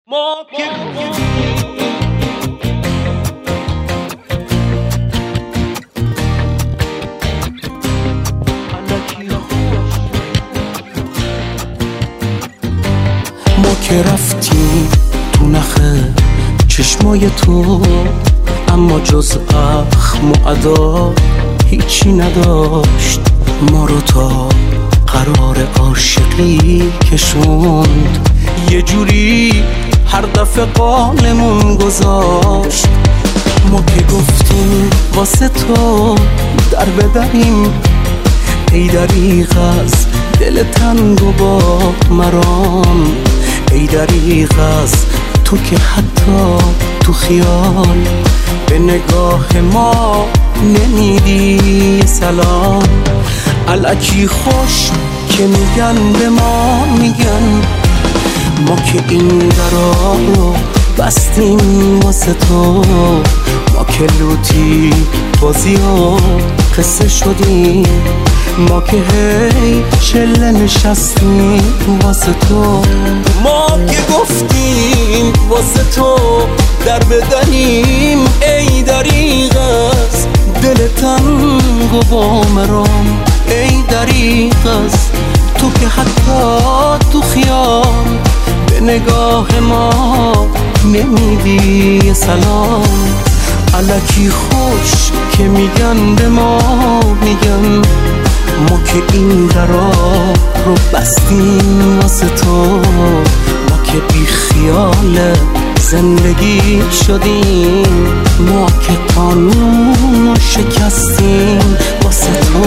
ما که ما که رفتیم تو نخه چشمای تو، اما جز اخم و ادا هیچی نداشت. ما رو تا قرار عاشقی کشوند، یه جوری هر دفعه قالمون گذاشت. ما که گفتیم واسه تو در بدریم، ای دریغ از دل تنگ و با مرام، ای دریغ از تو که حتی تو خیال به نگاه ما نمیدی سلام. الکی خوش که میگن به ما، میگن ما که این درا رو بستیم واسه تو، ما که لوتی بازی و قصه شدیم، ما که هی چله نشستیم واسه تو. ما که گفتیم واسه تو در بدنیم، ای دریغ از دل تنگ و با مرام، ای دریغ از تو که حتی تو خیال به نگاه ما نمیدی سلام. الکی خوش که میگن به ما، میگن ما که این درا رو بستیم واسه تو، ما که بی خیال زندگی شدیم، ما که قانون رو شکستیم واسه تو.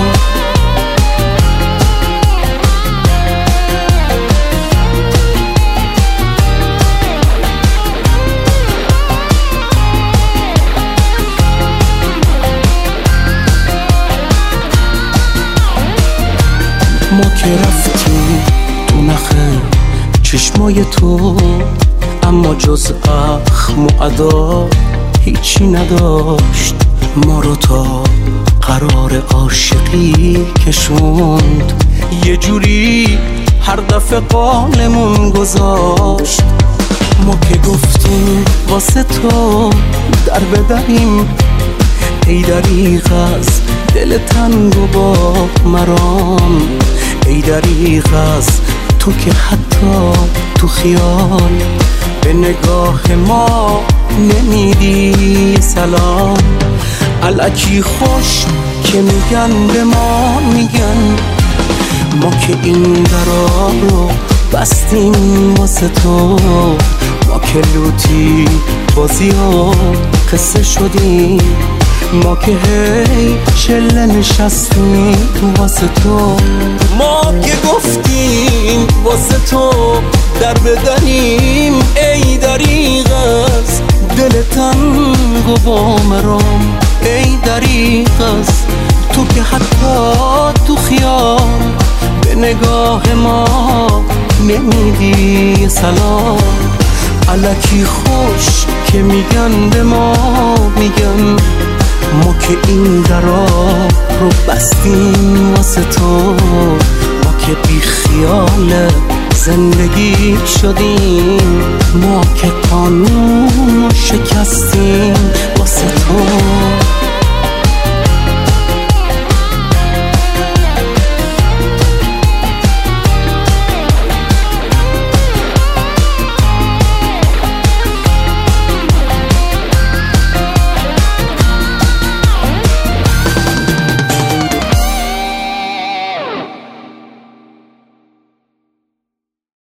ما که رفتیم تو نخه چشمای تو، اما جز اخم و ادا هیچی نداشت. ما رو تا قرار عاشقی کشوند، یه جوری هر دفعه قالمون گذاشت. ما که گفتیم واسه تو در بدریم، ای دریغ از دل تنگ و با مرام، ای دریغ از تو که حتی تو خیال به نگاه ما نمیدی سلام. الکی خوش که میگن به ما، میگن ما که این درا رو بستیم واسه تو، ما که لوتی بازی و قصه شدیم، ما که هی چله نشستیم واسه تو. ما که گفتیم واسه تو در بدنیم، ای دریغ از دل تنگ و با مرام، ای دریغ از تو که حتی تو خیال به نگاه ما نمیدی سلام. الکی خوش که میگن به ما، میگن ما که این درا رو بستیم واسه تو، ما که بی خیال زندگی شدیم، ما که قانون رو شکستیم واسه تو.